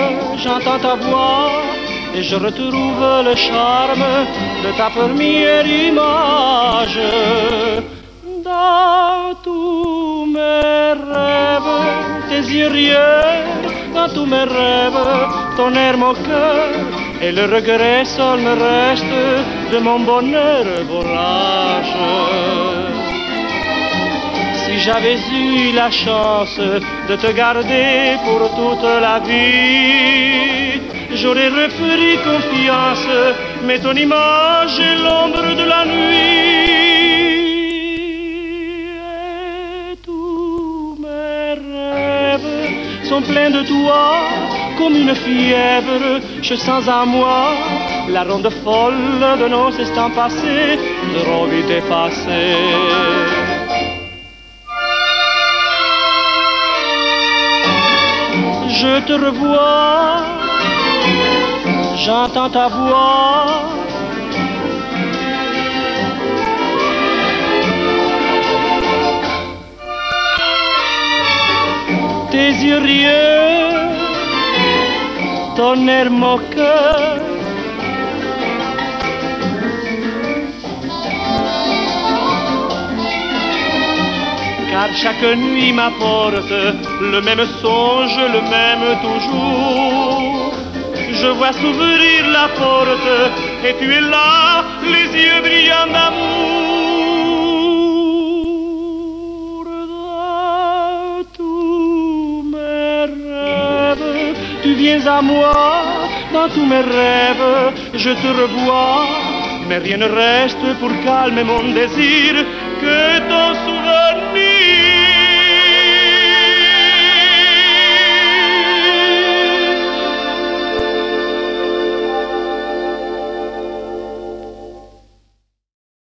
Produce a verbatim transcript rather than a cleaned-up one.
j'entends ta voix et je retrouve le charme de ta première image. Dans tous mes rêves, tes yeux rieurs, dans tous mes rêves, ton air moqueur, et le regret seul me reste de mon bonheur volage. Si j'avais eu la chance de te garder pour toute la vie, j'aurais repris confiance, mais ton image est l'ombre de la nuit. Et tous mes rêves sont pleins de toi, comme une fièvre. Je sens en moi la ronde folle de nos instants passés, trop vite effacés. Je te revois, j'entends ta voix. Tes yeux rieurs, ton air moqueur. Car chaque nuit m'apporte le même songe, le même toujours. Je vois s'ouvrir la porte et tu es là, les yeux brillants d'amour. Dans tous mes rêves, tu viens à moi. Dans tous mes rêves, je te revois. Mais rien ne reste pour calmer mon désir que ton souvenir.